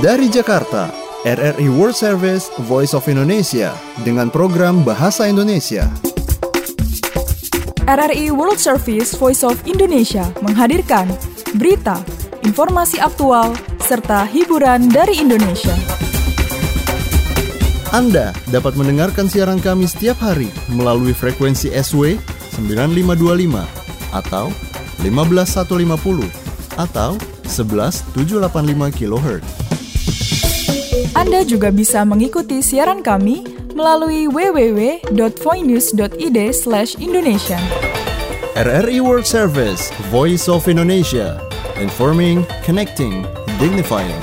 Dari Jakarta, RRI World Service Voice of Indonesia dengan program Bahasa Indonesia. RRI World Service Voice of Indonesia menghadirkan berita, informasi aktual, serta hiburan dari Indonesia. Anda dapat mendengarkan siaran kami setiap hari melalui frekuensi SW 9525 atau 15150 atau 11785 kHz. Anda juga bisa mengikuti siaran kami melalui www.voinews.id/Indonesia. RRI World Service, Voice of Indonesia, informing, connecting, dignifying.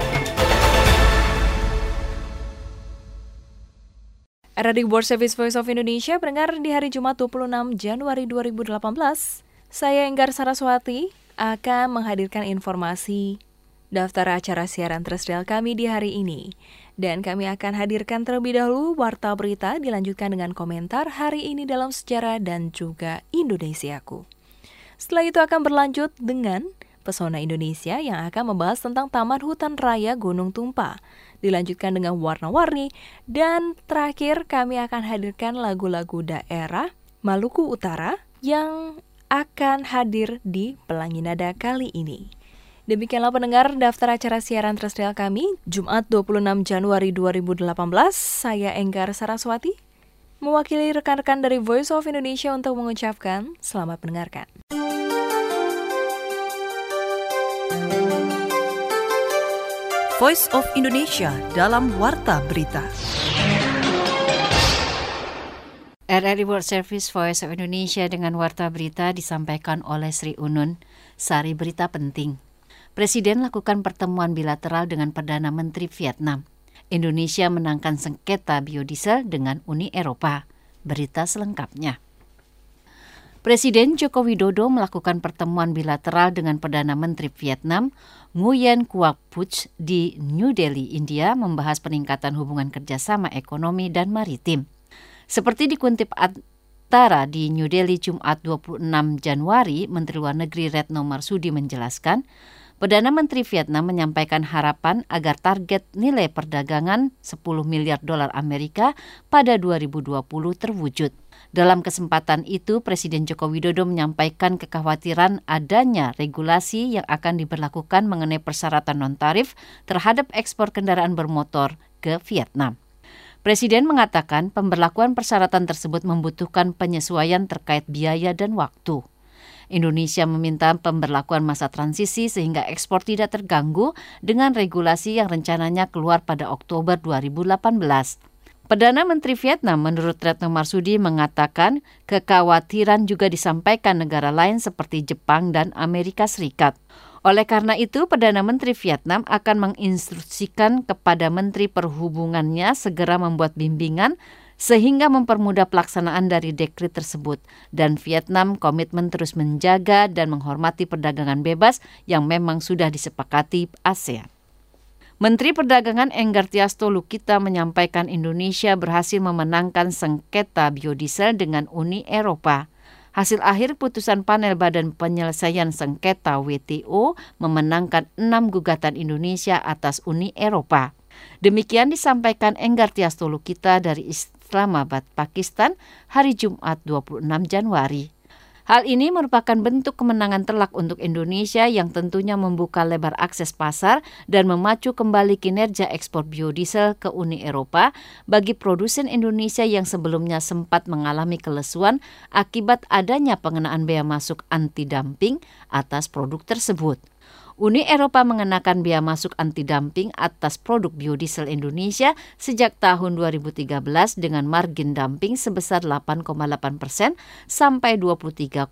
RRI World Service Voice of Indonesia pendengar di hari Jumat 26 Januari 2018. Saya Enggar Saraswati akan menghadirkan informasi daftar acara siaran terrestrial kami di hari ini. Dan kami akan hadirkan terlebih dahulu warta berita dilanjutkan dengan komentar hari ini dalam sejarah dan juga Indonesiaku. Setelah itu akan berlanjut dengan Pesona Indonesia yang akan membahas tentang Taman Hutan Raya Gunung Tumpah. Dilanjutkan dengan warna-warni dan terakhir kami akan hadirkan lagu-lagu daerah Maluku Utara yang akan hadir di Pelangi Nada kali ini. Demikianlah pendengar daftar acara siaran terrestrial kami Jumat 26 Januari 2018. Saya Enggar Saraswati mewakili rekan-rekan dari Voice of Indonesia untuk mengucapkan selamat mendengarkan. Voice of Indonesia dalam Warta Berita. RRI World Service Voice of Indonesia dengan Warta Berita disampaikan oleh Sri Unun. Sari berita penting. Presiden lakukan pertemuan bilateral dengan Perdana Menteri Vietnam. Indonesia menangkan sengketa biodiesel dengan Uni Eropa. Berita selengkapnya. Presiden Joko Widodo melakukan pertemuan bilateral dengan Perdana Menteri Vietnam, Nguyen Quoc Phuc di New Delhi, India, membahas peningkatan hubungan kerjasama ekonomi dan maritim. Seperti dikutip Antara di New Delhi Jumat 26 Januari, Menteri Luar Negeri Retno Marsudi menjelaskan, Perdana Menteri Vietnam menyampaikan harapan agar target nilai perdagangan 10 miliar dolar Amerika pada 2020 terwujud. Dalam kesempatan itu, Presiden Joko Widodo menyampaikan kekhawatiran adanya regulasi yang akan diberlakukan mengenai persyaratan non-tarif terhadap ekspor kendaraan bermotor ke Vietnam. Presiden mengatakan pemberlakuan persyaratan tersebut membutuhkan penyesuaian terkait biaya dan waktu. Indonesia meminta pemberlakuan masa transisi sehingga ekspor tidak terganggu dengan regulasi yang rencananya keluar pada Oktober 2018. Perdana Menteri Vietnam menurut Retno Marsudi mengatakan kekhawatiran juga disampaikan negara lain seperti Jepang dan Amerika Serikat. Oleh karena itu, Perdana Menteri Vietnam akan menginstruksikan kepada Menteri Perhubungannya segera membuat bimbingan sehingga mempermudah pelaksanaan dari dekret tersebut. Dan Vietnam komitmen terus menjaga dan menghormati perdagangan bebas yang memang sudah disepakati ASEAN. Menteri Perdagangan Enggar Tiasto Lukita menyampaikan Indonesia berhasil memenangkan sengketa biodiesel dengan Uni Eropa. Hasil akhir putusan panel Badan Penyelesaian Sengketa WTO memenangkan 6 gugatan Indonesia atas Uni Eropa. Demikian disampaikan Enggar Tiasto Lukita dari Islamabad, Pakistan, hari Jumat 26 Januari. Hal ini merupakan bentuk kemenangan telak untuk Indonesia yang tentunya membuka lebar akses pasar dan memacu kembali kinerja ekspor biodiesel ke Uni Eropa bagi produsen Indonesia yang sebelumnya sempat mengalami kelesuan akibat adanya pengenaan bea masuk anti-dumping atas produk tersebut. Uni Eropa mengenakan bea masuk anti-dumping atas produk biodiesel Indonesia sejak tahun 2013 dengan margin dumping sebesar 8,8% sampai 23,3%.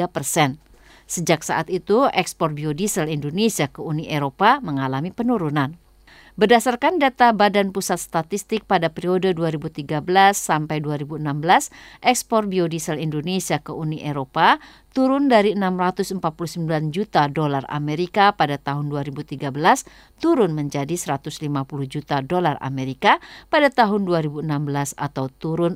Sejak saat itu, ekspor biodiesel Indonesia ke Uni Eropa mengalami penurunan. Berdasarkan data Badan Pusat Statistik pada periode 2013 sampai 2016, ekspor biodiesel Indonesia ke Uni Eropa turun dari 649 juta dolar Amerika pada tahun 2013 turun menjadi 150 juta dolar Amerika pada tahun 2016 atau turun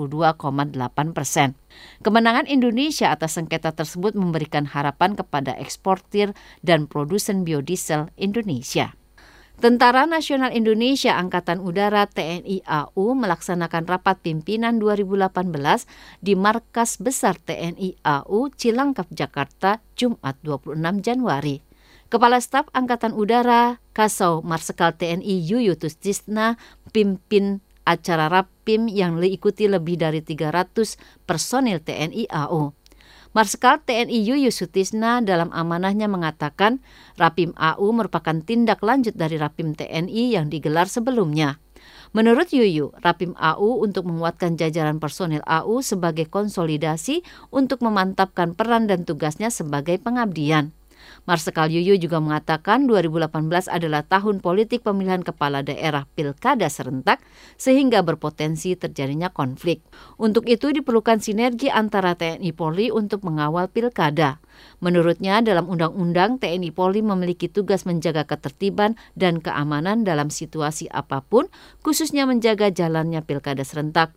42,8%. Kemenangan Indonesia atas sengketa tersebut memberikan harapan kepada eksportir dan produsen biodiesel Indonesia. Tentara Nasional Indonesia Angkatan Udara TNI AU melaksanakan rapat pimpinan 2018 di Markas Besar TNI AU Cilangkap, Jakarta, Jumat 26 Januari. Kepala Staf Angkatan Udara Kasau Marsikal TNI Yuyu Sutisna pimpin acara Rapim yang diikuti lebih dari 300 personil TNI AU. Marsikal TNI Yuyu Sutisna dalam amanahnya mengatakan Rapim AU merupakan tindak lanjut dari Rapim TNI yang digelar sebelumnya. Menurut Yuyu, Rapim AU untuk menguatkan jajaran personil AU sebagai konsolidasi untuk memantapkan peran dan tugasnya sebagai pengabdian. Marsikal Yuyu juga mengatakan 2018 adalah tahun politik pemilihan kepala daerah pilkada serentak sehingga berpotensi terjadinya konflik. Untuk itu diperlukan sinergi antara TNI Polri untuk mengawal pilkada. Menurutnya dalam Undang-Undang TNI Polri memiliki tugas menjaga ketertiban dan keamanan dalam situasi apapun, khususnya menjaga jalannya pilkada serentak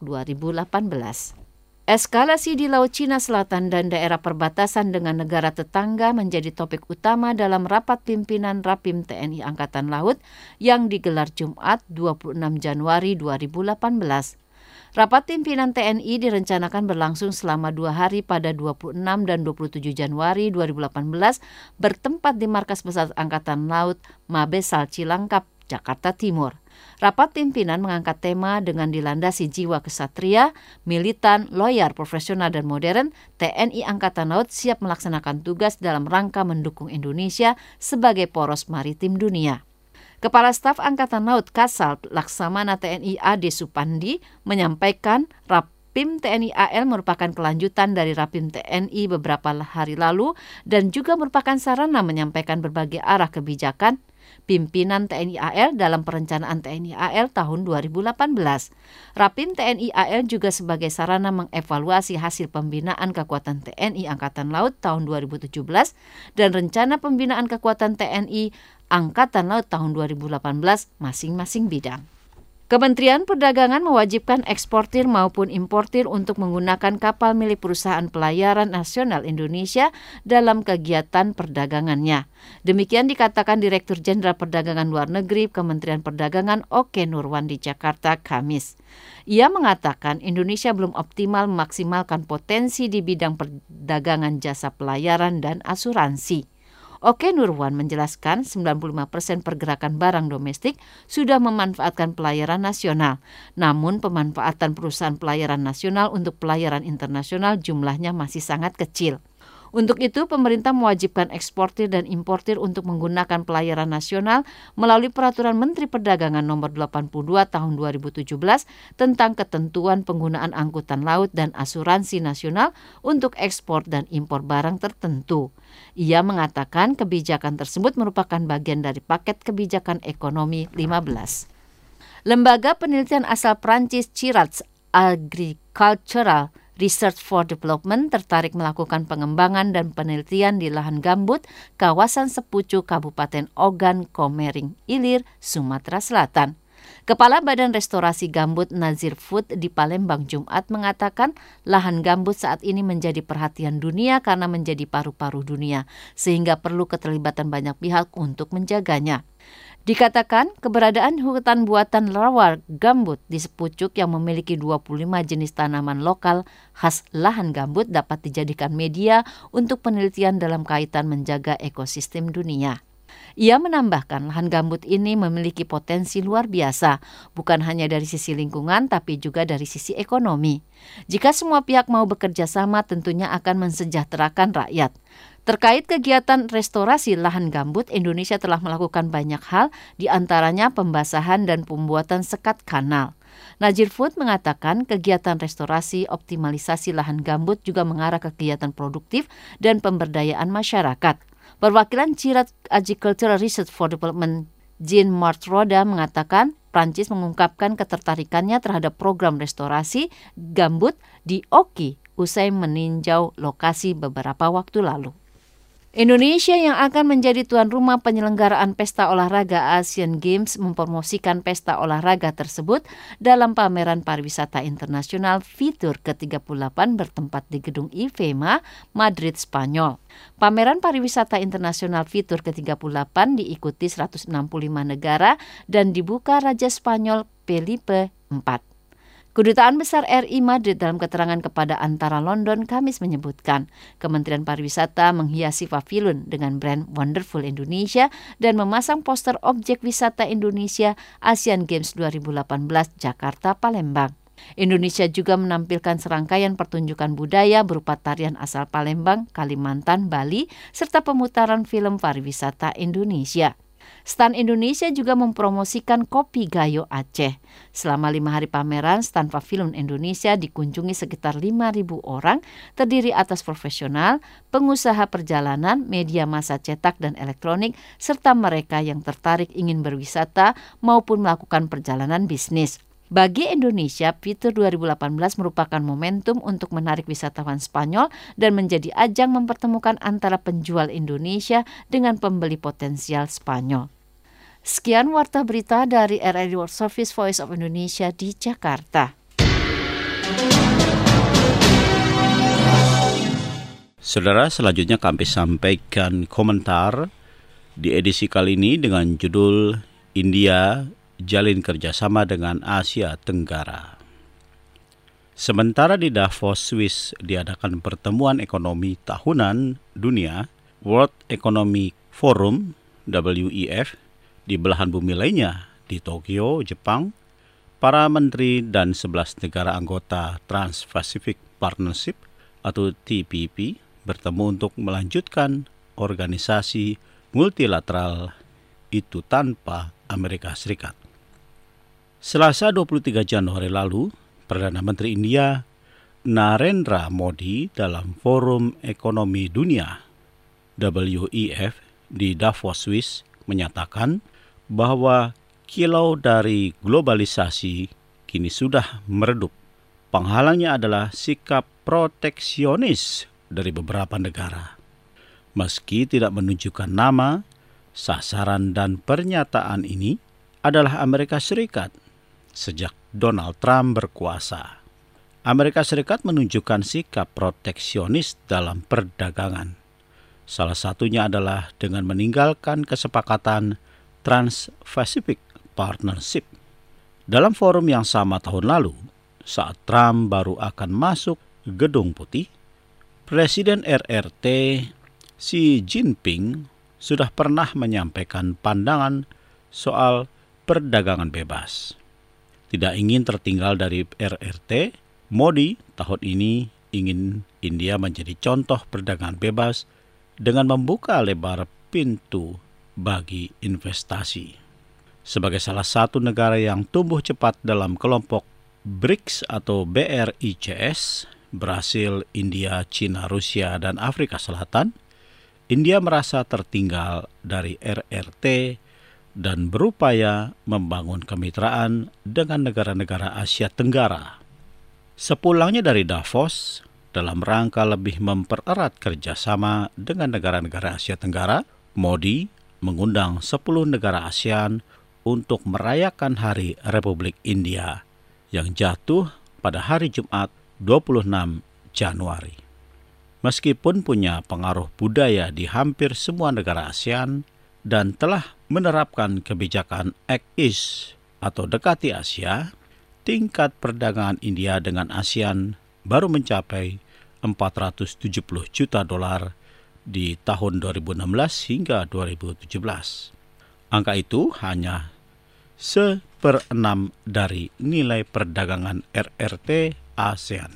2018. Eskalasi di Laut Cina Selatan dan daerah perbatasan dengan negara tetangga menjadi topik utama dalam rapat pimpinan Rapim TNI Angkatan Laut yang digelar Jumat 26 Januari 2018. Rapat pimpinan TNI direncanakan berlangsung selama 2 hari pada 26 dan 27 Januari 2018 bertempat di Markas Besar Angkatan Laut Mabesal Cilangkap, Jakarta Timur. Rapat pimpinan mengangkat tema dengan dilandasi jiwa kesatria, militan, loyal, profesional, dan modern. TNI Angkatan Laut siap melaksanakan tugas dalam rangka mendukung Indonesia sebagai poros maritim dunia. Kepala Staf Angkatan Laut Kasal Laksamana TNI Ade Supandi menyampaikan Rapim TNI AL merupakan kelanjutan dari Rapim TNI beberapa hari lalu dan juga merupakan sarana menyampaikan berbagai arah kebijakan pimpinan TNI AL dalam perencanaan TNI AL tahun 2018. Rapim TNI AL juga sebagai sarana mengevaluasi hasil pembinaan kekuatan TNI Angkatan Laut tahun 2017 dan rencana pembinaan kekuatan TNI Angkatan Laut tahun 2018 masing-masing bidang. Kementerian Perdagangan mewajibkan eksportir maupun importir untuk menggunakan kapal milik Perusahaan Pelayaran Nasional Indonesia dalam kegiatan perdagangannya. Demikian dikatakan Direktur Jenderal Perdagangan Luar Negeri Kementerian Perdagangan Oke Nurwan di Jakarta, Kamis. Ia mengatakan Indonesia belum optimal memaksimalkan potensi di bidang perdagangan jasa pelayaran dan asuransi. Oke Nurwan menjelaskan 95% pergerakan barang domestik sudah memanfaatkan pelayaran nasional. Namun pemanfaatan perusahaan pelayaran nasional untuk pelayaran internasional jumlahnya masih sangat kecil. Untuk itu, pemerintah mewajibkan eksportir dan importir untuk menggunakan pelayaran nasional melalui Peraturan Menteri Perdagangan Nomor 82 Tahun 2017 tentang ketentuan penggunaan angkutan laut dan asuransi nasional untuk ekspor dan impor barang tertentu. Ia mengatakan kebijakan tersebut merupakan bagian dari paket kebijakan ekonomi 15. Lembaga penelitian asal Prancis Cirats Agricultural Research for Development tertarik melakukan pengembangan dan penelitian di lahan gambut kawasan Sepucuk Kabupaten Ogan Komering Ilir, Sumatera Selatan. Kepala Badan Restorasi Gambut Nazir Food di Palembang Jumat mengatakan lahan gambut saat ini menjadi perhatian dunia karena menjadi paru-paru dunia, sehingga perlu keterlibatan banyak pihak untuk menjaganya. Dikatakan keberadaan hutan buatan rawa gambut di Sepucuk yang memiliki 25 jenis tanaman lokal khas lahan gambut dapat dijadikan media untuk penelitian dalam kaitan menjaga ekosistem dunia. Ia menambahkan lahan gambut ini memiliki potensi luar biasa, bukan hanya dari sisi lingkungan tapi juga dari sisi ekonomi. Jika semua pihak mau bekerja sama tentunya akan mensejahterakan rakyat. Terkait kegiatan restorasi lahan gambut, Indonesia telah melakukan banyak hal, di antaranya pembasahan dan pembuatan sekat kanal. Nazir Food mengatakan kegiatan restorasi optimalisasi lahan gambut juga mengarah ke kegiatan produktif dan pemberdayaan masyarakat. Perwakilan Cirats Agricultural Research for Development Jean Martroda mengatakan Prancis mengungkapkan ketertarikannya terhadap program restorasi gambut di Oki usai meninjau lokasi beberapa waktu lalu. Indonesia yang akan menjadi tuan rumah penyelenggaraan Pesta Olahraga Asian Games mempromosikan pesta olahraga tersebut dalam pameran pariwisata internasional Fitur ke-38 bertempat di Gedung IFEMA, Madrid, Spanyol. Pameran pariwisata internasional Fitur ke-38 diikuti 165 negara dan dibuka Raja Spanyol Felipe IV. Kedutaan Besar RI Madrid dalam keterangan kepada Antara London Kamis menyebutkan Kementerian Pariwisata menghiasi pavilion dengan brand Wonderful Indonesia dan memasang poster objek wisata Indonesia Asian Games 2018 Jakarta Palembang. Indonesia juga menampilkan serangkaian pertunjukan budaya berupa tarian asal Palembang, Kalimantan, Bali, serta pemutaran film pariwisata Indonesia. Stan Indonesia juga mempromosikan kopi Gayo Aceh. Selama 5 hari pameran, stan pavilion Indonesia dikunjungi sekitar 5.000 orang, terdiri atas profesional, pengusaha perjalanan, media massa cetak dan elektronik, serta mereka yang tertarik ingin berwisata maupun melakukan perjalanan bisnis. Bagi Indonesia, Fitur 2018 merupakan momentum untuk menarik wisatawan Spanyol dan menjadi ajang mempertemukan antara penjual Indonesia dengan pembeli potensial Spanyol. Sekian warta berita dari RRI World Service Voice of Indonesia di Jakarta. Saudara, selanjutnya kami sampaikan komentar di edisi kali ini dengan judul India jalin kerjasama dengan Asia Tenggara. Sementara di Davos, Swiss diadakan pertemuan ekonomi tahunan dunia, World Economic Forum (WEF), di belahan bumi lainnya di Tokyo, Jepang, para menteri dan 11 negara anggota Trans-Pacific Partnership atau TPP bertemu untuk melanjutkan organisasi multilateral itu tanpa Amerika Serikat. Selasa 23 Januari lalu, Perdana Menteri India Narendra Modi dalam Forum Ekonomi Dunia WEF di Davos, Swiss menyatakan bahwa kilau dari globalisasi kini sudah meredup. Penghalangnya adalah sikap proteksionis dari beberapa negara. Meski tidak menunjukkan nama, sasaran dan pernyataan ini adalah Amerika Serikat. Sejak Donald Trump berkuasa, Amerika Serikat menunjukkan sikap proteksionis dalam perdagangan. Salah satunya adalah dengan meninggalkan kesepakatan Trans-Pacific Partnership. Dalam forum yang sama tahun lalu, saat Trump baru akan masuk Gedung Putih, Presiden RRT Xi Jinping sudah pernah menyampaikan pandangan soal perdagangan bebas. Tidak ingin tertinggal dari RRT, Modi tahun ini ingin India menjadi contoh perdagangan bebas dengan membuka lebar pintu bagi investasi. Sebagai salah satu negara yang tumbuh cepat dalam kelompok BRICS atau BRICS, Brasil, India, China, Rusia, dan Afrika Selatan, India merasa tertinggal dari RRT dan berupaya membangun kemitraan dengan negara-negara Asia Tenggara. Sepulangnya dari Davos, dalam rangka lebih mempererat kerjasama dengan negara-negara Asia Tenggara, Modi mengundang 10 negara ASEAN untuk merayakan Hari Republik India yang jatuh pada hari Jumat 26 Januari. Meskipun punya pengaruh budaya di hampir semua negara ASEAN dan telah menerapkan kebijakan Act East atau dekati Asia, tingkat perdagangan India dengan ASEAN baru mencapai $470 juta di tahun 2016 hingga 2017. Angka itu hanya 1/6 dari nilai perdagangan RRT ASEAN.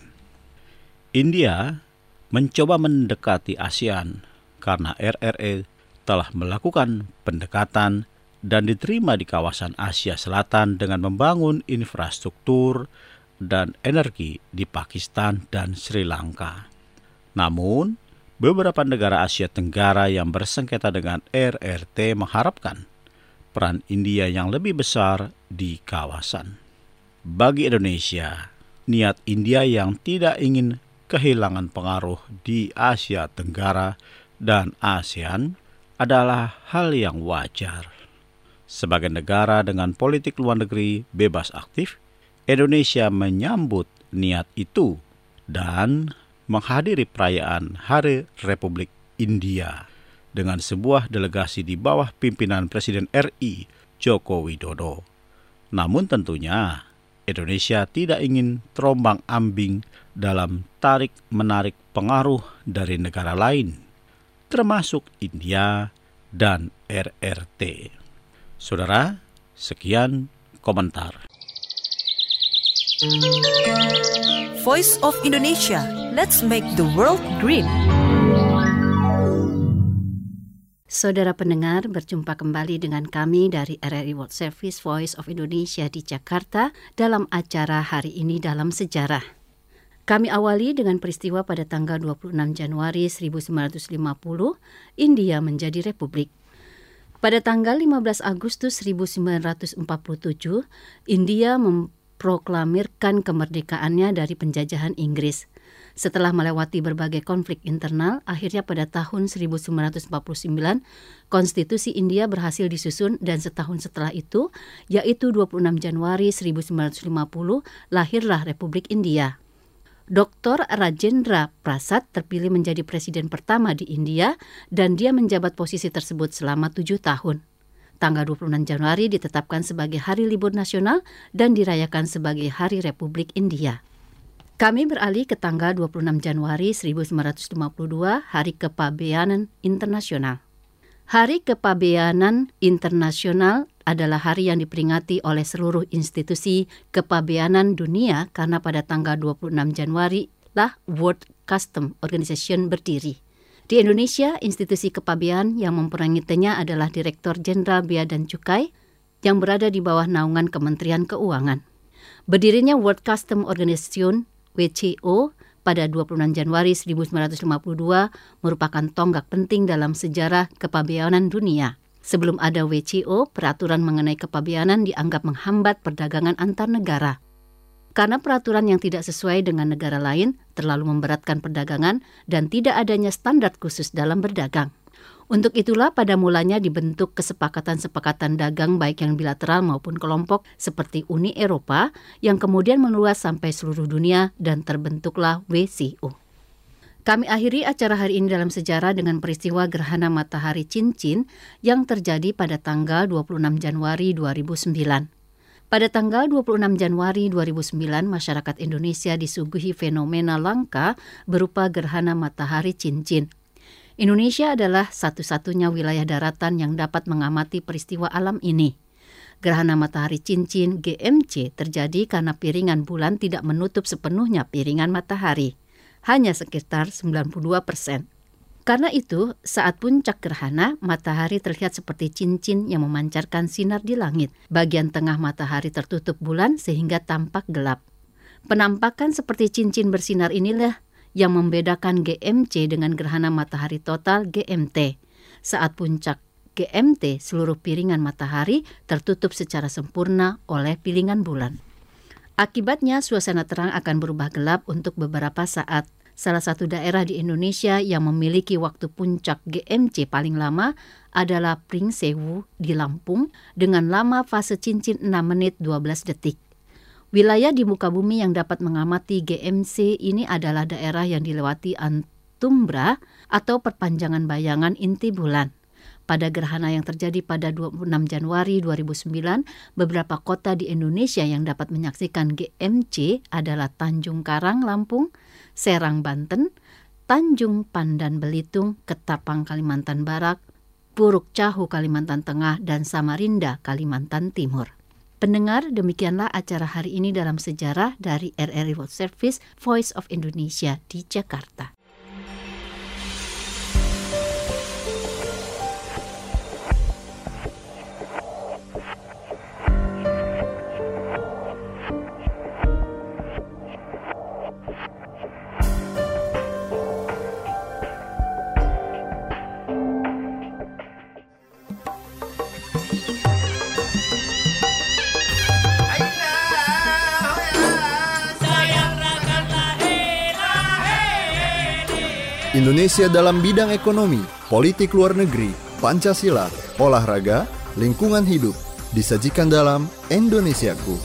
India mencoba mendekati ASEAN karena RRT telah melakukan pendekatan dan diterima di kawasan Asia Selatan dengan membangun infrastruktur dan energi di Pakistan dan Sri Lanka. Namun, beberapa negara Asia Tenggara yang bersengketa dengan RRT mengharapkan peran India yang lebih besar di kawasan. Bagi Indonesia, niat India yang tidak ingin kehilangan pengaruh di Asia Tenggara dan ASEAN adalah hal yang wajar. Sebagai negara dengan politik luar negeri bebas aktif, Indonesia menyambut niat itu dan menghadiri perayaan Hari Republik India dengan sebuah delegasi di bawah pimpinan Presiden RI Joko Widodo. Namun tentunya Indonesia tidak ingin terombang-ambing dalam tarik-menarik pengaruh dari negara lain, termasuk India dan RRT. Saudara, sekian komentar. Voice of Indonesia, let's make the world green. Saudara pendengar, berjumpa kembali dengan kami dari RRI World Service Voice of Indonesia di Jakarta dalam acara Hari Ini Dalam Sejarah. Kami awali dengan peristiwa pada tanggal 26 Januari 1950, India menjadi republik. Pada tanggal 15 Agustus 1947, India memproklamirkan kemerdekaannya dari penjajahan Inggris. Setelah melewati berbagai konflik internal, akhirnya pada tahun 1949, Konstitusi India berhasil disusun dan setahun setelah itu, yaitu 26 Januari 1950, lahirlah Republik India. Dr. Rajendra Prasad terpilih menjadi presiden pertama di India dan dia menjabat posisi tersebut selama 7 tahun. Tanggal 26 Januari ditetapkan sebagai hari libur nasional dan dirayakan sebagai Hari Republik India. Kami beralih ke tanggal 26 Januari 1952, Hari Kepabeanan Internasional. Hari Kepabeanan Internasional adalah hari yang diperingati oleh seluruh institusi kepabeanan dunia karena pada tanggal 26 Januari lah World Customs Organization berdiri. Di Indonesia, institusi kepabean yang memperingatinya adalah Direktur Jenderal Bea dan Cukai yang berada di bawah naungan Kementerian Keuangan. Berdirinya World Customs Organization WCO pada 26 Januari 1952 merupakan tonggak penting dalam sejarah kepabeanan dunia. Sebelum ada WCO, peraturan mengenai kepabeanan dianggap menghambat perdagangan antar negara. Karena peraturan yang tidak sesuai dengan negara lain terlalu memberatkan perdagangan dan tidak adanya standar khusus dalam berdagang. Untuk itulah pada mulanya dibentuk kesepakatan-sepakatan dagang baik yang bilateral maupun kelompok seperti Uni Eropa yang kemudian meluas sampai seluruh dunia dan terbentuklah WCO. Kami akhiri acara hari ini dalam sejarah dengan peristiwa gerhana matahari cincin yang terjadi pada tanggal 26 Januari 2009. Pada tanggal 26 Januari 2009, masyarakat Indonesia disuguhi fenomena langka berupa gerhana matahari cincin. Indonesia adalah satu-satunya wilayah daratan yang dapat mengamati peristiwa alam ini. Gerhana matahari cincin GMC terjadi karena piringan bulan tidak menutup sepenuhnya piringan matahari, hanya sekitar 92%. Karena itu, saat puncak gerhana, matahari terlihat seperti cincin yang memancarkan sinar di langit. Bagian tengah matahari tertutup bulan sehingga tampak gelap. Penampakan seperti cincin bersinar inilah yang membedakan GMC dengan gerhana matahari total GMT. Saat puncak GMT, seluruh piringan matahari tertutup secara sempurna oleh piringan bulan. Akibatnya, suasana terang akan berubah gelap untuk beberapa saat. Salah satu daerah di Indonesia yang memiliki waktu puncak GMC paling lama adalah Pringsewu di Lampung dengan lama fase cincin 6 menit 12 detik. Wilayah di muka bumi yang dapat mengamati GMC ini adalah daerah yang dilewati antumbra atau perpanjangan bayangan inti bulan. Pada gerhana yang terjadi pada 26 Januari 2009, beberapa kota di Indonesia yang dapat menyaksikan GMC adalah Tanjung Karang, Lampung, Serang, Banten, Tanjung Pandan, Belitung, Ketapang, Kalimantan Barat, Puruk Cahu, Kalimantan Tengah, dan Samarinda, Kalimantan Timur. Pendengar, demikianlah acara hari ini dalam sejarah dari RRI World Service Voice of Indonesia di Jakarta. Sayang rakan lahe lahe Indonesia dalam bidang ekonomi, politik luar negeri, Pancasila, olahraga, lingkungan hidup, disajikan dalam Indonesiaku.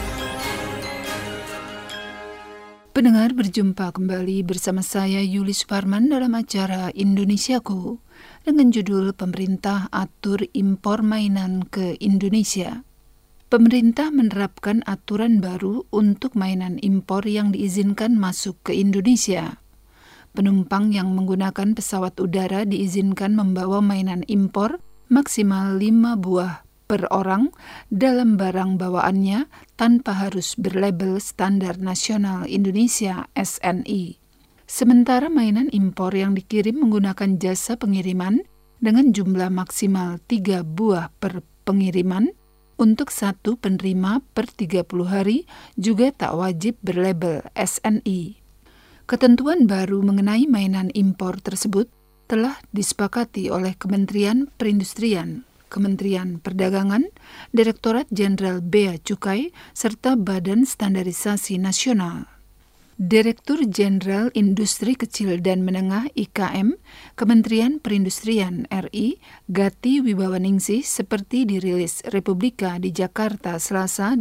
Pendengar, berjumpa kembali bersama saya Yuli Suparman dalam acara Indonesiaku dengan judul Pemerintah Atur Impor Mainan ke Indonesia. Pemerintah menerapkan aturan baru untuk mainan impor yang diizinkan masuk ke Indonesia. Penumpang yang menggunakan pesawat udara diizinkan membawa mainan impor maksimal 5 buah per orang dalam barang bawaannya tanpa harus berlabel Standar Nasional Indonesia (SNI). Sementara mainan impor yang dikirim menggunakan jasa pengiriman dengan jumlah maksimal 3 buah per pengiriman untuk satu penerima per 30 hari juga tak wajib berlabel SNI. Ketentuan baru mengenai mainan impor tersebut telah disepakati oleh Kementerian Perindustrian, Kementerian Perdagangan, Direktorat Jenderal Bea Cukai, serta Badan Standarisasi Nasional. Direktur Jenderal Industri Kecil dan Menengah IKM, Kementerian Perindustrian RI, Gati Wibawaningsih, seperti dirilis Republika di Jakarta Selasa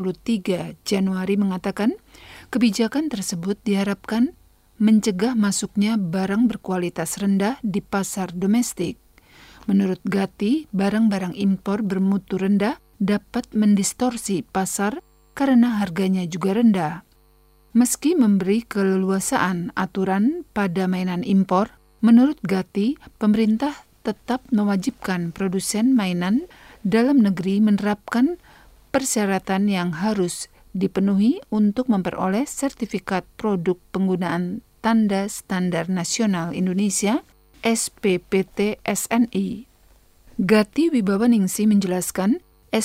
23 Januari mengatakan, kebijakan tersebut diharapkan mencegah masuknya barang berkualitas rendah di pasar domestik. Menurut Gati, barang-barang impor bermutu rendah dapat mendistorsi pasar karena harganya juga rendah. Meski memberi keleluasaan aturan pada mainan impor, menurut Gati, pemerintah tetap mewajibkan produsen mainan dalam negeri menerapkan persyaratan yang harus dipenuhi untuk memperoleh sertifikat produk penggunaan Tanda Standar Nasional Indonesia SPPT SNI. Gati Wibawaningsih menjelaskan,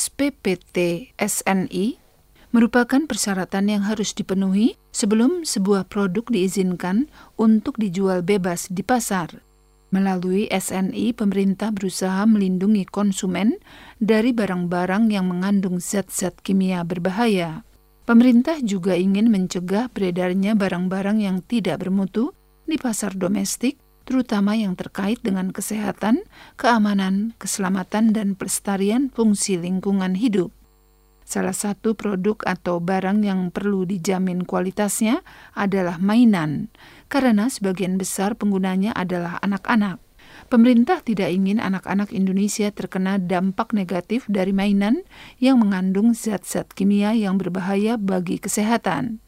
SPPT SNI merupakan persyaratan yang harus dipenuhi sebelum sebuah produk diizinkan untuk dijual bebas di pasar. Melalui SNI, pemerintah berusaha melindungi konsumen dari barang-barang yang mengandung zat-zat kimia berbahaya. Pemerintah juga ingin mencegah beredarnya barang-barang yang tidak bermutu di pasar domestik, terutama yang terkait dengan kesehatan, keamanan, keselamatan, dan pelestarian fungsi lingkungan hidup. Salah satu produk atau barang yang perlu dijamin kualitasnya adalah mainan, karena sebagian besar penggunanya adalah anak-anak. Pemerintah tidak ingin anak-anak Indonesia terkena dampak negatif dari mainan yang mengandung zat-zat kimia yang berbahaya bagi kesehatan.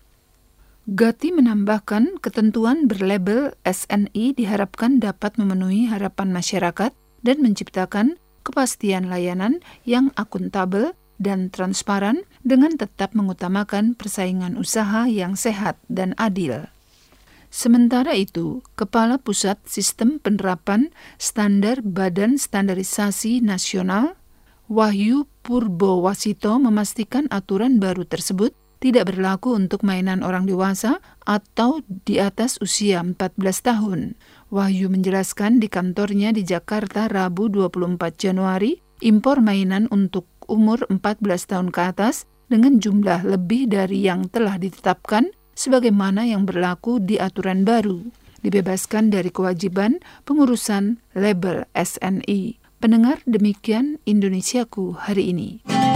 Gati menambahkan, ketentuan berlabel SNI diharapkan dapat memenuhi harapan masyarakat dan menciptakan kepastian layanan yang akuntabel dan transparan dengan tetap mengutamakan persaingan usaha yang sehat dan adil. Sementara itu, Kepala Pusat Sistem Penerapan Standar Badan Standarisasi Nasional, Wahyu Purbowasito, memastikan aturan baru tersebut tidak berlaku untuk mainan orang dewasa atau di atas usia 14 tahun. Wahyu menjelaskan di kantornya di Jakarta Rabu 24 Januari, impor mainan untuk umur 14 tahun ke atas dengan jumlah lebih dari yang telah ditetapkan sebagaimana yang berlaku di aturan baru, dibebaskan dari kewajiban pengurusan label SNI. Pendengar, demikian Indonesiaku hari ini.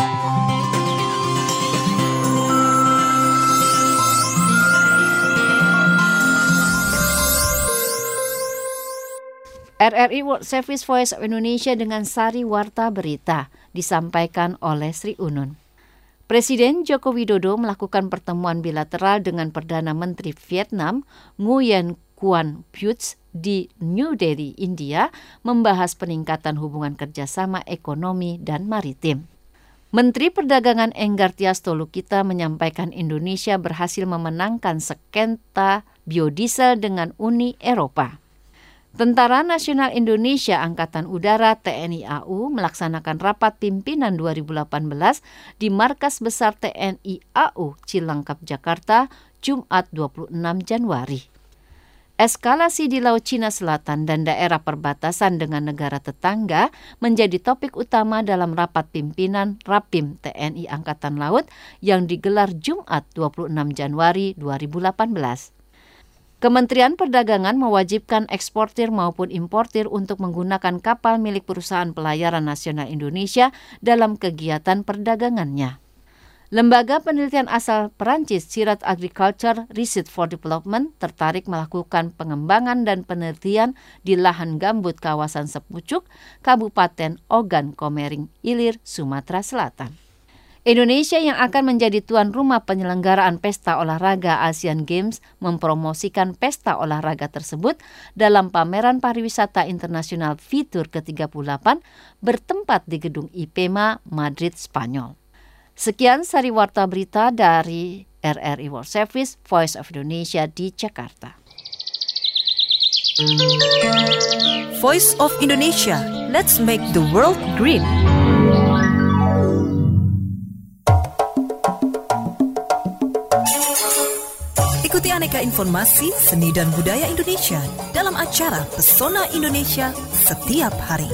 RRI World Service Voice of Indonesia dengan sari warta berita disampaikan oleh Sri Unun. Presiden Joko Widodo melakukan pertemuan bilateral dengan Perdana Menteri Vietnam Nguyen Xuan Phuc di New Delhi, India, membahas peningkatan hubungan kerjasama ekonomi dan maritim. Menteri Perdagangan Enggar Tias Tolukita menyampaikan Indonesia berhasil memenangkan sengketa biodiesel dengan Uni Eropa. Tentara Nasional Indonesia Angkatan Udara TNI AU melaksanakan rapat pimpinan 2018 di Markas Besar TNI AU Cilangkap, Jakarta, Jumat 26 Januari. Eskalasi di Laut Cina Selatan dan daerah perbatasan dengan negara tetangga menjadi topik utama dalam rapat pimpinan Rapim TNI Angkatan Laut yang digelar Jumat 26 Januari 2018. Kementerian Perdagangan mewajibkan eksportir maupun importir untuk menggunakan kapal milik Perusahaan Pelayaran Nasional Indonesia dalam kegiatan perdagangannya. Lembaga penelitian asal Perancis Sirat Agriculture Research for Development tertarik melakukan pengembangan dan penelitian di lahan gambut kawasan Sepucuk, Kabupaten Ogan Komering Ilir, Sumatera Selatan. Indonesia yang akan menjadi tuan rumah penyelenggaraan Pesta Olahraga Asian Games mempromosikan pesta olahraga tersebut dalam pameran pariwisata internasional Fitur ke-38 bertempat di Gedung IPEMA, Madrid, Spanyol. Sekian sari warta berita dari RRI World Service, Voice of Indonesia di Jakarta. Voice of Indonesia, let's make the world green. Ikuti aneka informasi seni dan budaya Indonesia dalam acara Pesona Indonesia setiap hari.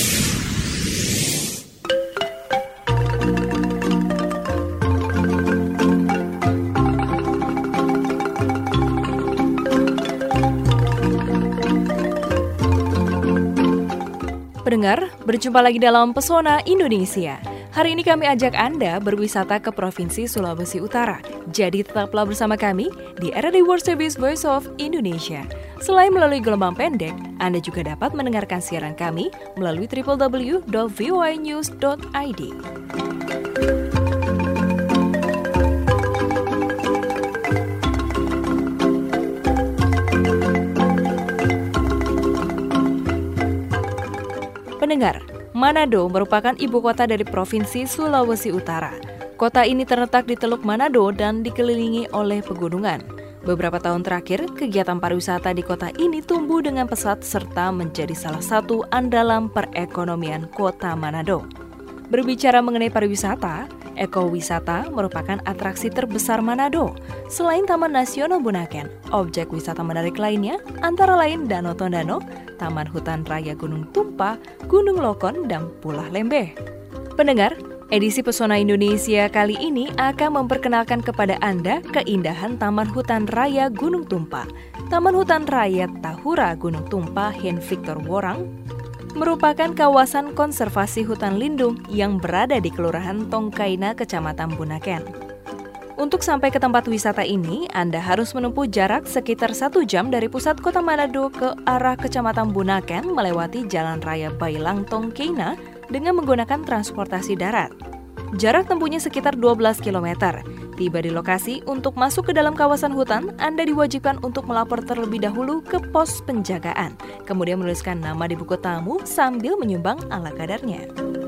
Pendengar, berjumpa lagi dalam Pesona Indonesia. Hari ini kami ajak Anda berwisata ke Provinsi Sulawesi Utara. Jadi tetaplah bersama kami di RRI World Service Voice of Indonesia. Selain melalui gelombang pendek, Anda juga dapat mendengarkan siaran kami melalui www.voinews.id. Pendengar, Manado merupakan ibu kota dari Provinsi Sulawesi Utara. Kota ini terletak di Teluk Manado dan dikelilingi oleh pegunungan. Beberapa tahun terakhir, kegiatan pariwisata di kota ini tumbuh dengan pesat serta menjadi salah satu andalan perekonomian kota Manado. Berbicara mengenai pariwisata, ekowisata merupakan atraksi terbesar Manado. Selain Taman Nasional Bunaken, objek wisata menarik lainnya antara lain Danau Tondano, Taman Hutan Raya Gunung Tumpah, Gunung Lokon, dan Pulau Lembeh. Pendengar, edisi Pesona Indonesia kali ini akan memperkenalkan kepada Anda keindahan Taman Hutan Raya Gunung Tumpah. Taman Hutan Raya Tahura Gunung Tumpah Hen Victor Worang merupakan kawasan konservasi hutan lindung yang berada di Kelurahan Tongkaina, Kecamatan Bunaken. Untuk sampai ke tempat wisata ini, Anda harus menempuh jarak sekitar 1 jam dari pusat kota Manado ke arah Kecamatan Bunaken melewati Jalan Raya Bailang Tongkaina dengan menggunakan transportasi darat. Jarak tempuhnya sekitar 12 km. Tiba di lokasi, untuk masuk ke dalam kawasan hutan, Anda diwajibkan untuk melapor terlebih dahulu ke pos penjagaan, kemudian menuliskan nama di buku tamu sambil menyumbang ala kadarnya.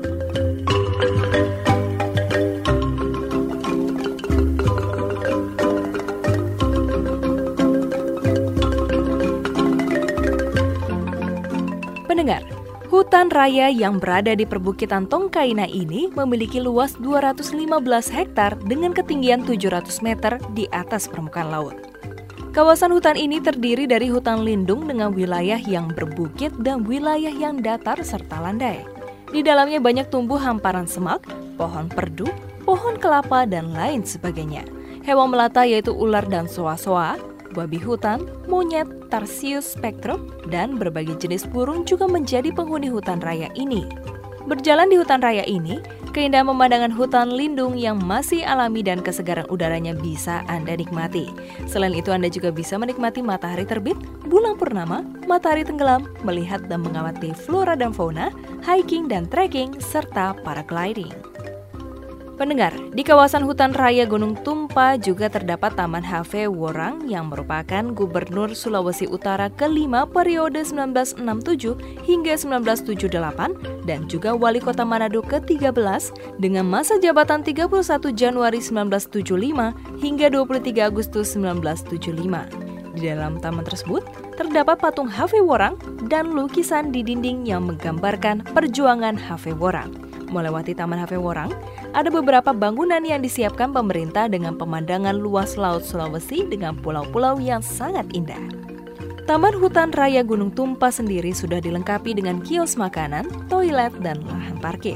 Pendengar, hutan raya yang berada di perbukitan Tongkaina ini memiliki luas 215 hektar dengan ketinggian 700 meter di atas permukaan laut. Kawasan hutan ini terdiri dari hutan lindung dengan wilayah yang berbukit dan wilayah yang datar serta landai. Di dalamnya banyak tumbuh hamparan semak, pohon perdu, pohon kelapa, dan lain sebagainya. Hewan melata yaitu ular dan soa-soa, babi hutan, monyet, Tarsius spectrum, dan berbagai jenis burung juga menjadi penghuni hutan raya ini. Berjalan di hutan raya ini, keindahan pemandangan hutan lindung yang masih alami dan kesegaran udaranya bisa Anda nikmati. Selain itu, Anda juga bisa menikmati matahari terbit, bulan purnama, matahari tenggelam, melihat dan mengamati flora dan fauna, hiking dan trekking, serta paragliding. Pendengar, di kawasan hutan raya Gunung Tumpah juga terdapat Taman Have Worang yang merupakan Gubernur Sulawesi Utara kelima periode 1967 hingga 1978 dan juga Wali Kota Manado ke-13 dengan masa jabatan 31 Januari 1975 hingga 23 Agustus 1975. Di dalam taman tersebut terdapat patung Have Worang dan lukisan di dinding yang menggambarkan perjuangan Have Worang. Melewati Taman Have Worang, ada beberapa bangunan yang disiapkan pemerintah dengan pemandangan luas Laut Sulawesi dengan pulau-pulau yang sangat indah. Taman Hutan Raya Gunung Tumpah sendiri sudah dilengkapi dengan kios makanan, toilet, dan lahan parkir.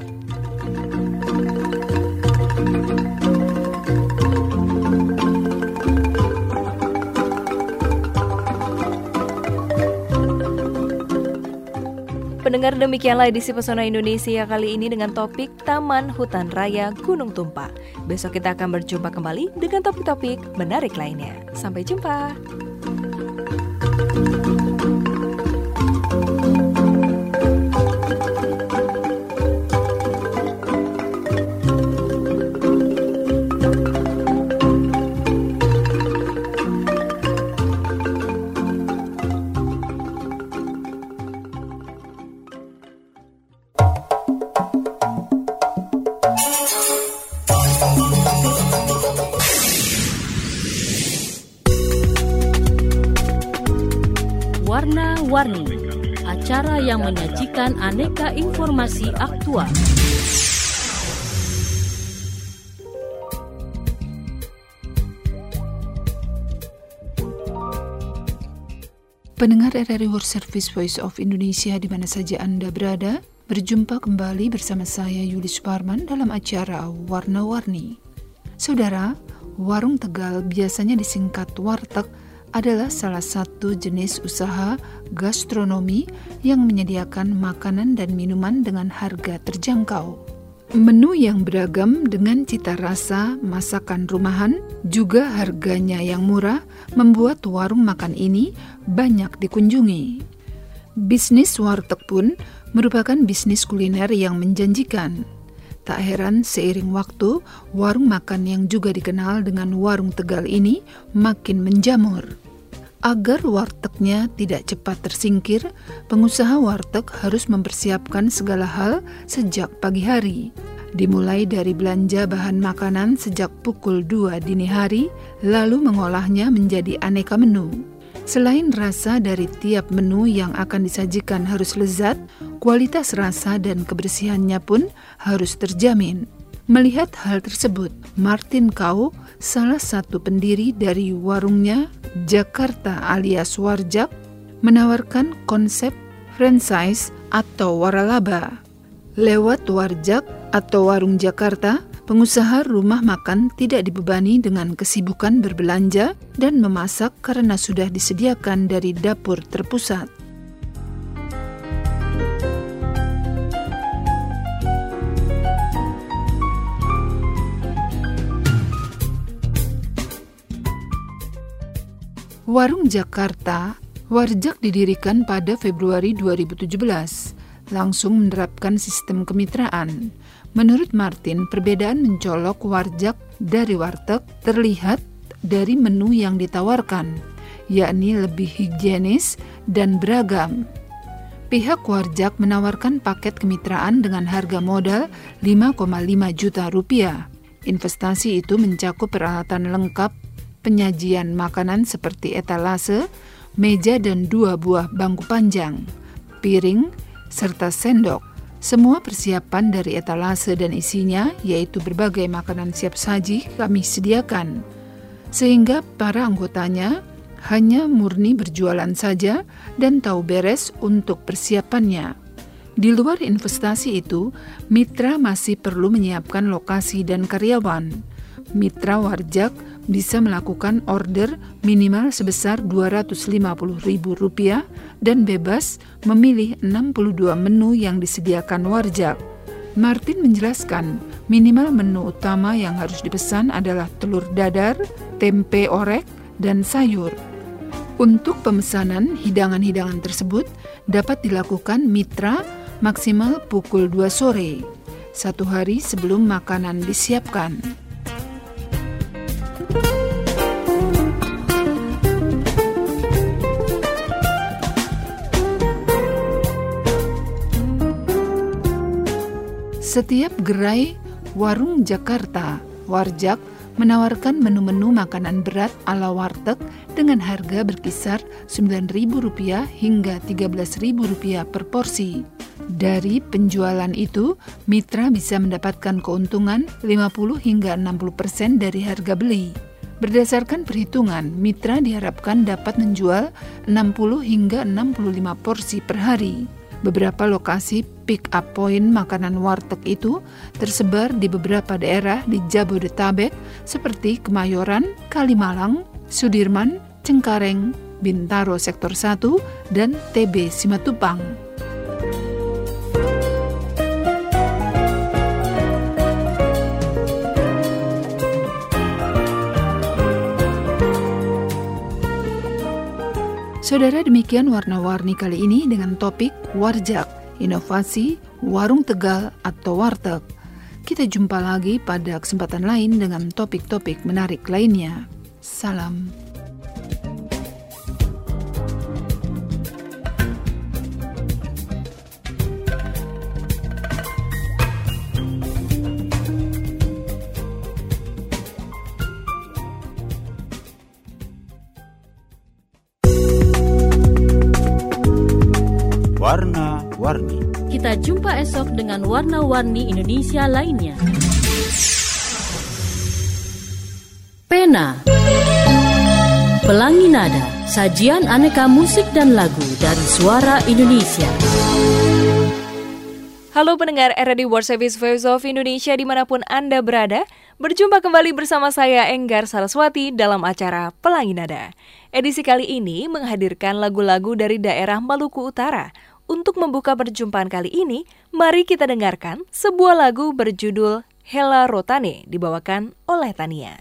Pendengar, demikianlah edisi Pesona Indonesia kali ini dengan topik Taman Hutan Raya Gunung Tumpah. Besok kita akan berjumpa kembali dengan topik-topik menarik lainnya. Sampai jumpa. Warna-Warni, acara yang menyajikan aneka informasi aktual. Pendengar RRI World Service Voice of Indonesia di mana saja Anda berada, berjumpa kembali bersama saya Yuli Suparman dalam acara Warna-Warni. Saudara, warung Tegal biasanya disingkat warteg adalah salah satu jenis usaha gastronomi yang menyediakan makanan dan minuman dengan harga terjangkau. Menu yang beragam dengan cita rasa masakan rumahan, juga harganya yang murah, membuat warung makan ini banyak dikunjungi. Bisnis warteg pun merupakan bisnis kuliner yang menjanjikan. Tak heran seiring waktu, warung makan yang juga dikenal dengan warung Tegal ini makin menjamur. Agar wartegnya tidak cepat tersingkir, pengusaha warteg harus mempersiapkan segala hal sejak pagi hari. Dimulai dari belanja bahan makanan sejak pukul 2 dini hari, lalu mengolahnya menjadi aneka menu. Selain rasa dari tiap menu yang akan disajikan harus lezat, kualitas rasa dan kebersihannya pun harus terjamin. Melihat hal tersebut, Martin Kau, salah satu pendiri dari warungnya Jakarta alias Warjak, menawarkan konsep franchise atau waralaba. Lewat Warjak atau Warung Jakarta, pengusaha rumah makan tidak dibebani dengan kesibukan berbelanja dan memasak karena sudah disediakan dari dapur terpusat. Warung Jakarta, Warjak didirikan pada Februari 2017, langsung menerapkan sistem kemitraan. Menurut Martin, perbedaan mencolok Warjak dari warteg terlihat dari menu yang ditawarkan, yakni lebih higienis dan beragam. Pihak Warjak menawarkan paket kemitraan dengan harga modal 5,5 juta rupiah. Investasi itu mencakup peralatan lengkap, penyajian makanan seperti etalase, meja dan 2 buah bangku panjang, piring, serta sendok. Semua persiapan dari etalase dan isinya, yaitu berbagai makanan siap saji, kami sediakan. Sehingga para anggotanya hanya murni berjualan saja dan tahu beres untuk persiapannya. Di luar investasi itu, mitra masih perlu menyiapkan lokasi dan karyawan. Mitra Warjak bisa melakukan order minimal sebesar Rp250.000 dan bebas memilih 62 menu yang disediakan Warjak. Martin menjelaskan, minimal menu utama yang harus dipesan adalah telur dadar, tempe orek, dan sayur. Untuk pemesanan hidangan-hidangan tersebut dapat dilakukan mitra maksimal pukul 2 sore, 1 hari sebelum makanan disiapkan. Setiap gerai warung Jakarta, Warjak menawarkan menu-menu makanan berat ala warteg dengan harga berkisar Rp9.000 hingga Rp13.000 per porsi. Dari penjualan itu, mitra bisa mendapatkan keuntungan 50 hingga 60% dari harga beli. Berdasarkan perhitungan, mitra diharapkan dapat menjual 60 hingga 65 porsi per hari. Beberapa lokasi pick-up point makanan warteg itu tersebar di beberapa daerah di Jabodetabek seperti Kemayoran, Kalimalang, Sudirman, Cengkareng, Bintaro Sektor 1, dan TB Simatupang. Saudara, demikian warna-warni kali ini dengan topik Warjak, inovasi, warung Tegal atau warteg. Kita jumpa lagi pada kesempatan lain dengan topik-topik menarik lainnya. Salam. Warna-warni. Kita jumpa esok dengan warna-warni Indonesia lainnya. Pena, Pelangi Nada, sajian aneka musik dan lagu dari suara Indonesia. Halo pendengar RRI World Service Voice of Indonesia dimanapun Anda berada, berjumpa kembali bersama saya Enggar Saraswati dalam acara Pelangi Nada. Edisi kali ini menghadirkan lagu-lagu dari daerah Maluku Utara. Untuk membuka perjumpaan kali ini, mari kita dengarkan sebuah lagu berjudul Hela Rotane dibawakan oleh Tania.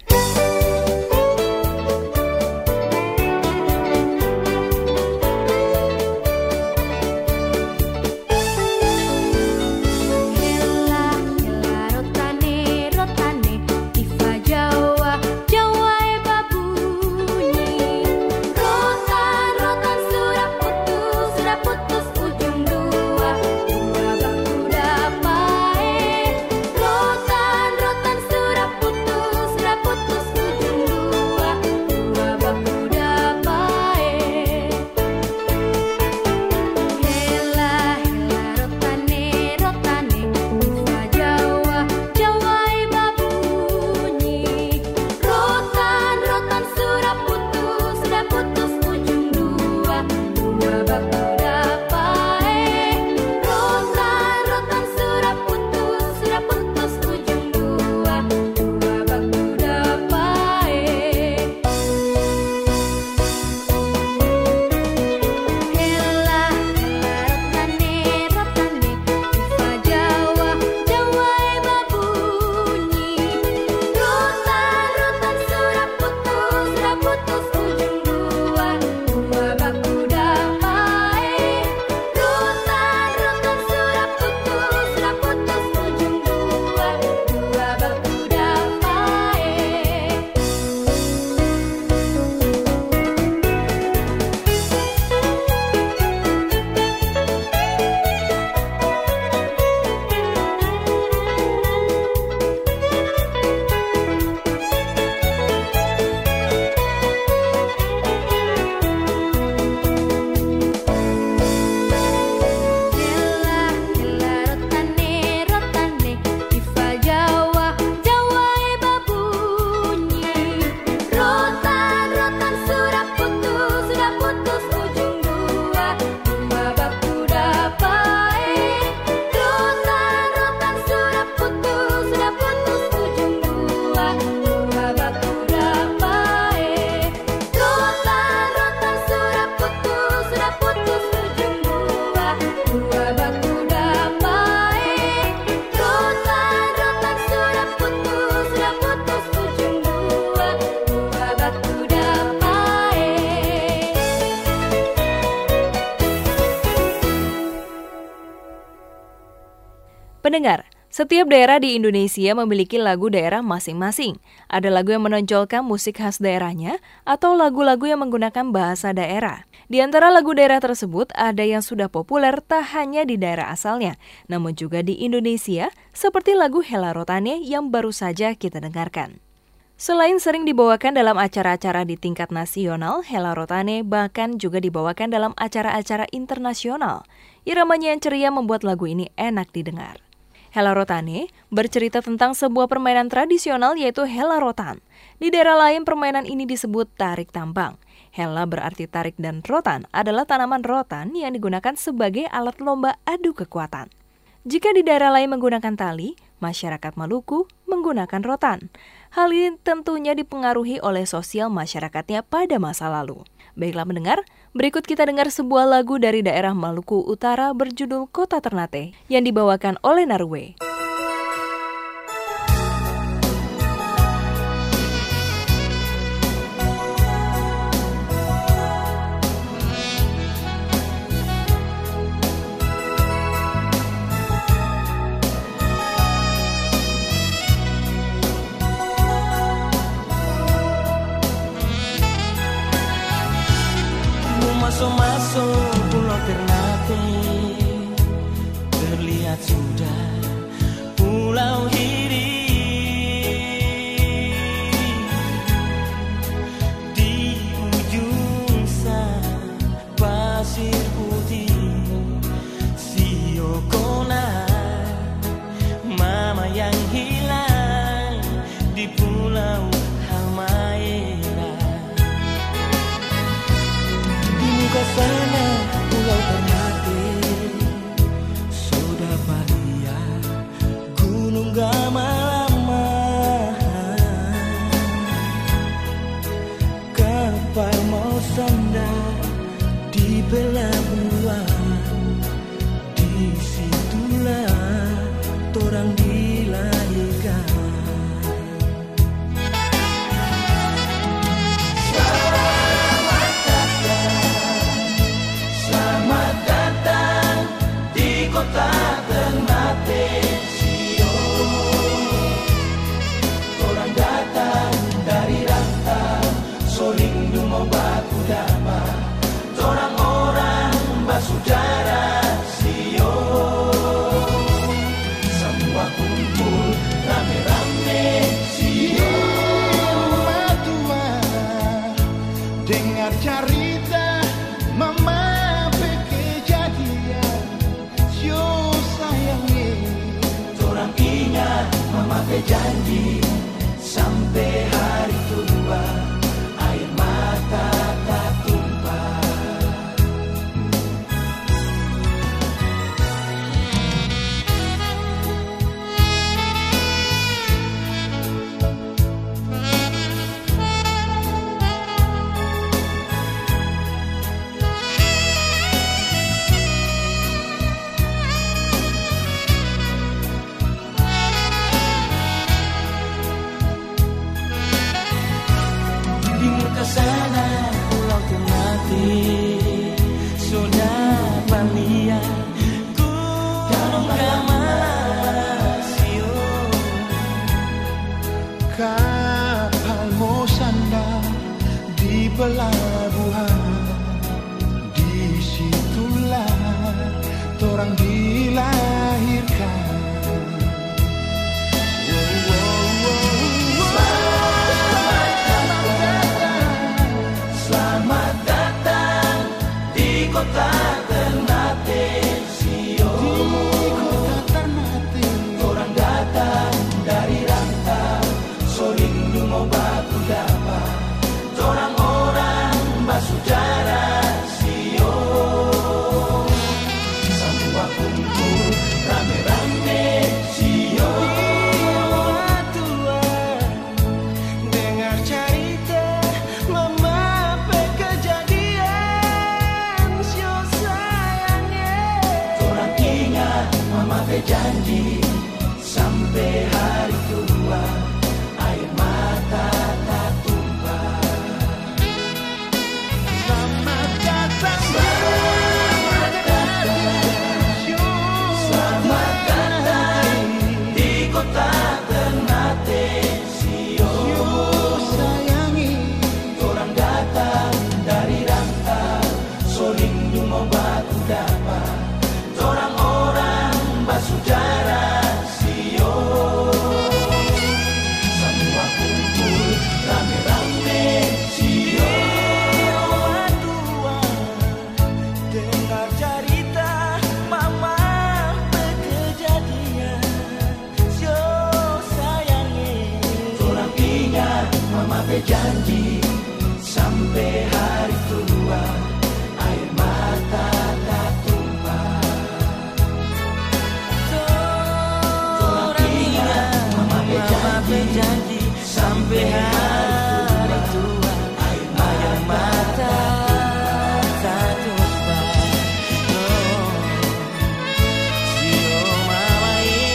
Pendengar, setiap daerah di Indonesia memiliki lagu daerah masing-masing. Ada lagu yang menonjolkan musik khas daerahnya atau lagu-lagu yang menggunakan bahasa daerah. Di antara lagu daerah tersebut ada yang sudah populer tak hanya di daerah asalnya, namun juga di Indonesia seperti lagu Hela Rotane yang baru saja kita dengarkan. Selain sering dibawakan dalam acara-acara di tingkat nasional, Hela Rotane bahkan juga dibawakan dalam acara-acara internasional. Iramanya yang ceria membuat lagu ini enak didengar. Hela Rotane bercerita tentang sebuah permainan tradisional yaitu Hela Rotan. Di daerah lain permainan ini disebut tarik tambang. Hela berarti tarik dan rotan adalah tanaman rotan yang digunakan sebagai alat lomba adu kekuatan. Jika di daerah lain menggunakan tali, masyarakat Maluku menggunakan rotan. Hal ini tentunya dipengaruhi oleh sosial masyarakatnya pada masa lalu. Baiklah mendengar, berikut kita dengar sebuah lagu dari daerah Maluku Utara berjudul Kota Ternate yang dibawakan oleh Narwe. Tuhan, disitulah torang dilahirkan. Selamat datang di kota Ternate Sion. Torang datang dari rantau Soling Dumo Batu Dama. Torang orang basudara Sion. Semua kumpul rame-rame Sion. Tua dengar cerita mama kejadian Sio sayangnya. Torang ingat mama janji sampai hari tua air mata tak tumpah. Di muka sana pulau Ternate sudah palia ku Sio. Kapal mo sandar di pelabuhan, disitulah torang dilahirkan. Selamat datang di kota Ternate Sion. Torang datang dari rantau Soling Dumo Batu Dama. Torang orang basudara Sion. Semua kumpul rame-rame Sion. Dengar cerita mama kejadian Sio sayangnya. Torang ingat mama janji sampai hari tua air mata tak tumpah. Selamat datang, Selamat datang di kota Ternate Sion. sayangi. Torang datang dari rantau Soling Dumo Batu Dama. Torang orang basudara Sion. Semua kumpul rame-rame Sion. Dengar cerita mama kejadian Sio sayangnya. Torang ingat mama janji sampai hari tua air mata tak tumpah. Torang ingat mama janji sampai hari tua air mata tak tumpah. Sio mama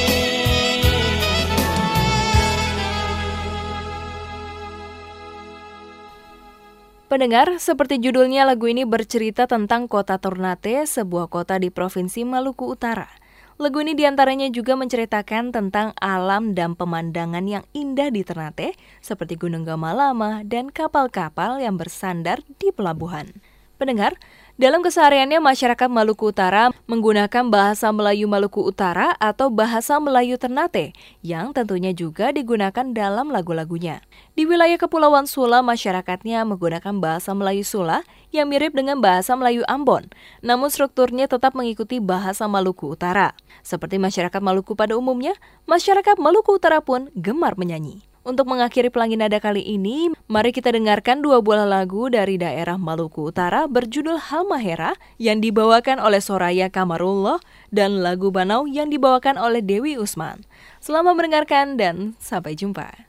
Pendengar, seperti judulnya, lagu ini bercerita tentang kota Ternate, sebuah kota di Provinsi Maluku Utara. Lagu ini diantaranya juga menceritakan tentang alam dan pemandangan yang indah di Ternate, seperti Gunung Gamalama dan kapal-kapal yang bersandar di pelabuhan. Pendengar, dalam kesehariannya masyarakat Maluku Utara menggunakan bahasa Melayu Maluku Utara atau bahasa Melayu Ternate, yang tentunya juga digunakan dalam lagu-lagunya. Di wilayah Kepulauan Sula, masyarakatnya menggunakan bahasa Melayu Sula yang mirip dengan bahasa Melayu Ambon, namun strukturnya tetap mengikuti bahasa Maluku Utara. Seperti masyarakat Maluku pada umumnya, masyarakat Maluku Utara pun gemar menyanyi. Untuk mengakhiri Pelangi Nada kali ini, mari kita dengarkan dua buah lagu dari daerah Maluku Utara berjudul Halmahera yang dibawakan oleh Soraya Kamarullah dan lagu Banau yang dibawakan oleh Dewi Usman. Selamat mendengarkan dan sampai jumpa.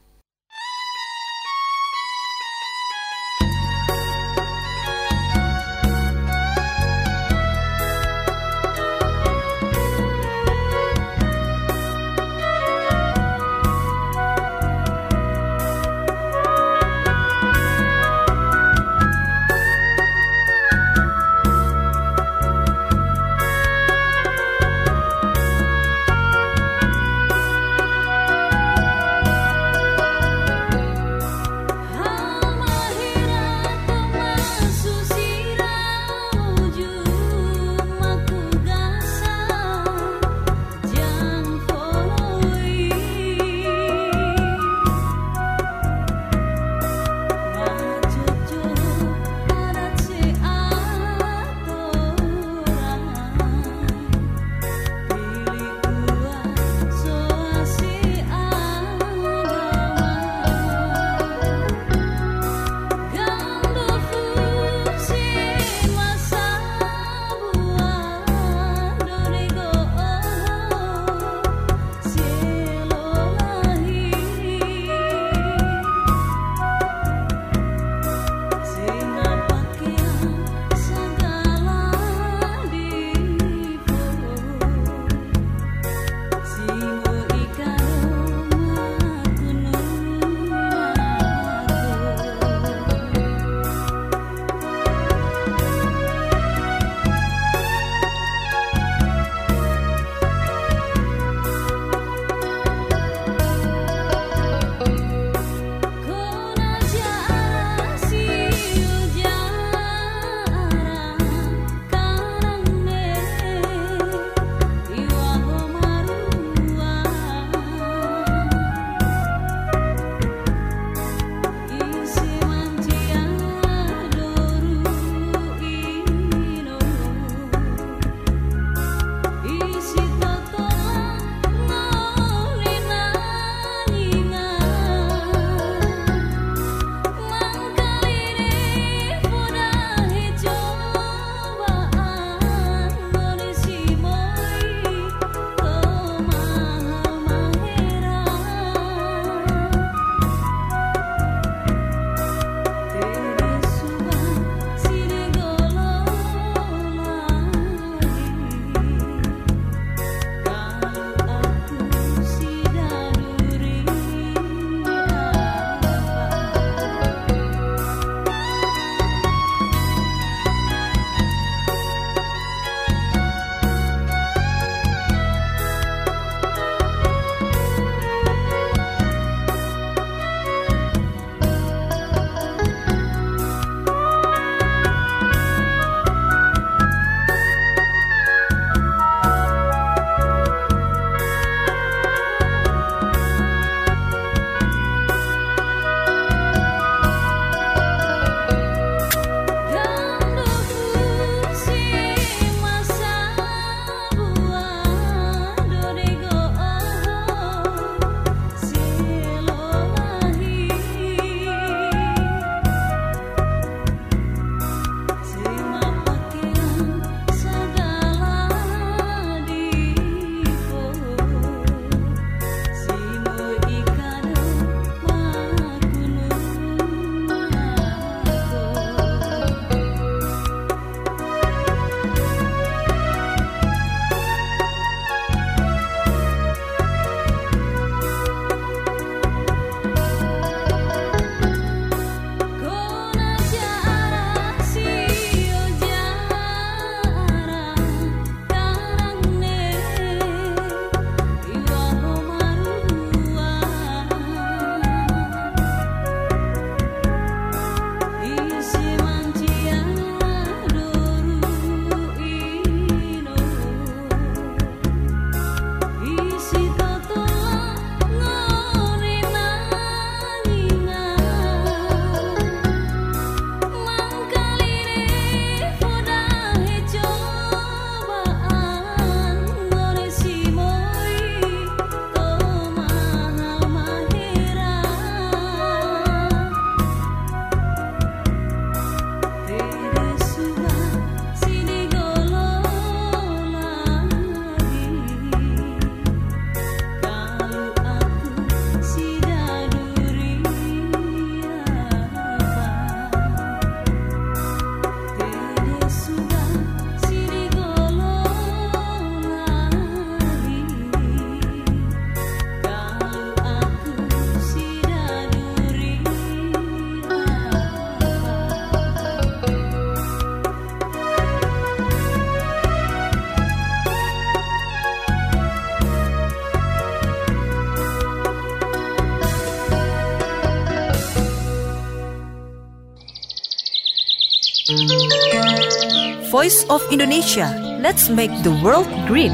Voice of Indonesia, let's make the world green.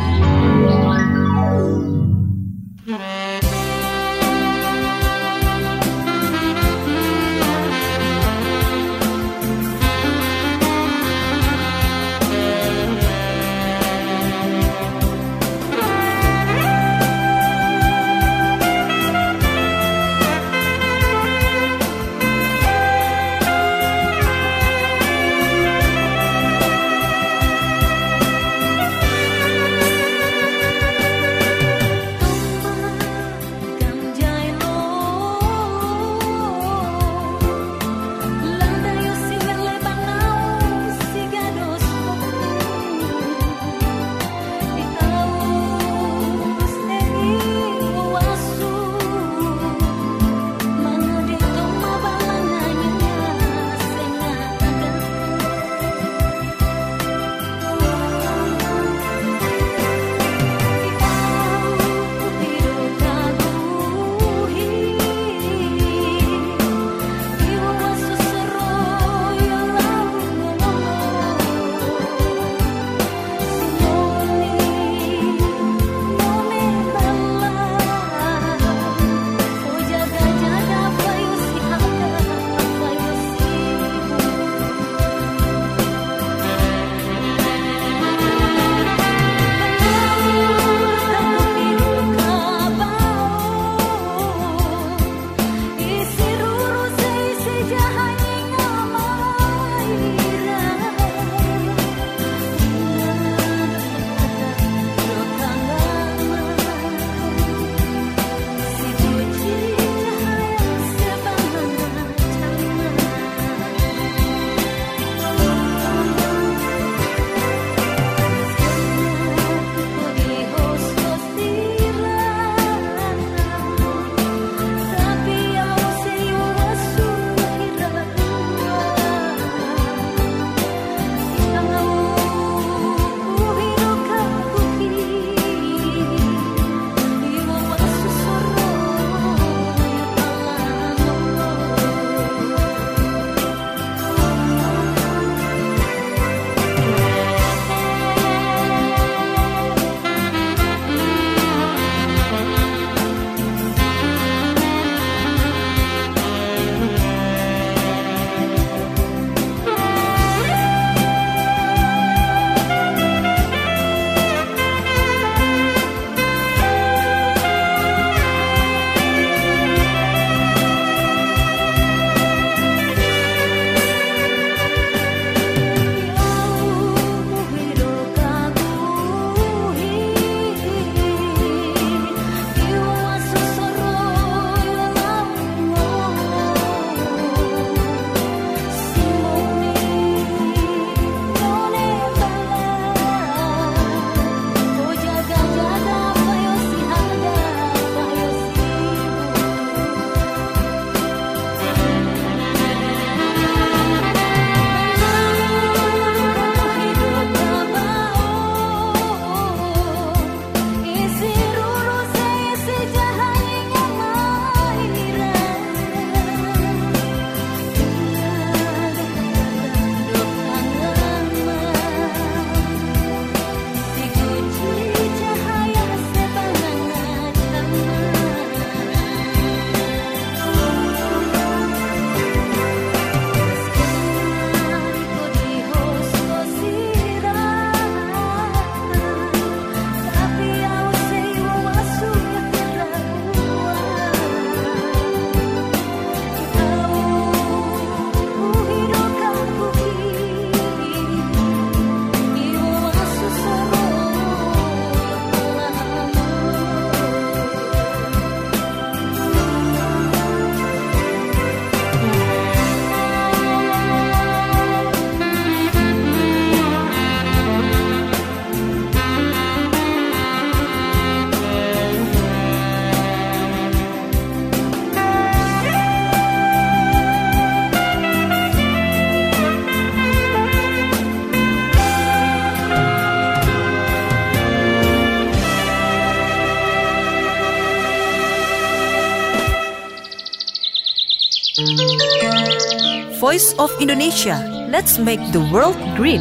Voice of Indonesia, Let's make the world green.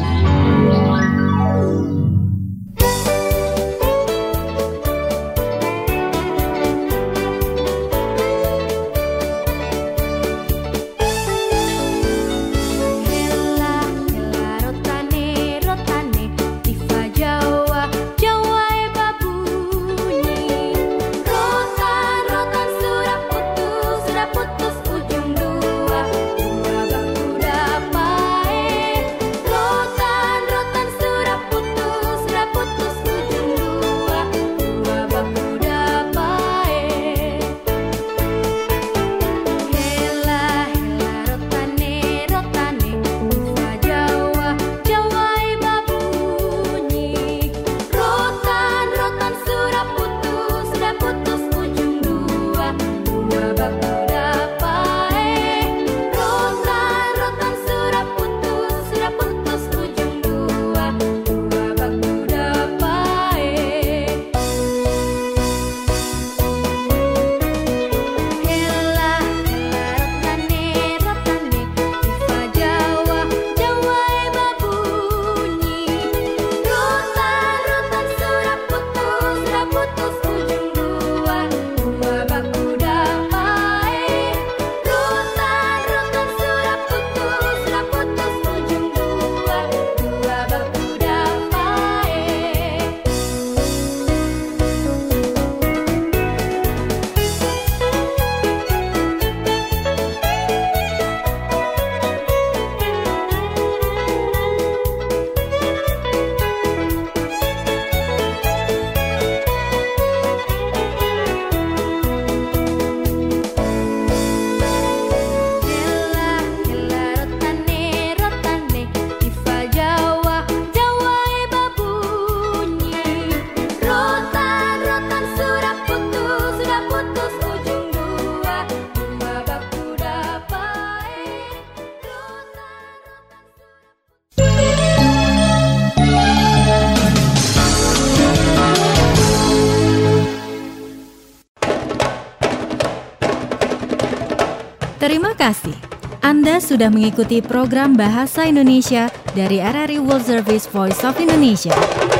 Terima kasih. Anda sudah mengikuti program Bahasa Indonesia dari RRI World Service Voice of Indonesia.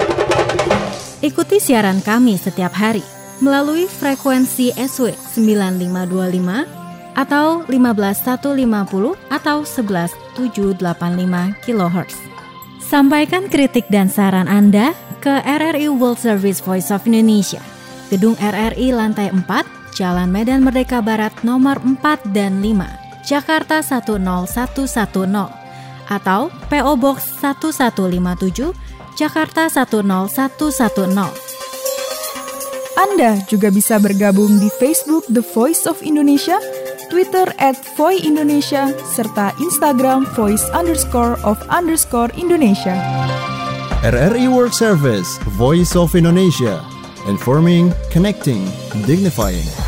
Ikuti siaran kami setiap hari melalui frekuensi SW 9525 atau 15150 atau 11785 kHz. Sampaikan kritik dan saran Anda ke RRI World Service Voice of Indonesia, Gedung RRI Lantai 4, Jalan Medan Merdeka Barat nomor 4 dan 5, Jakarta 10110 atau PO Box 1157, Jakarta 10110. Anda juga bisa bergabung di Facebook The Voice of Indonesia, Twitter @voiindonesia, serta Instagram voice_of_Indonesia. RRI World Service, Voice of Indonesia. Informing, connecting, dignifying.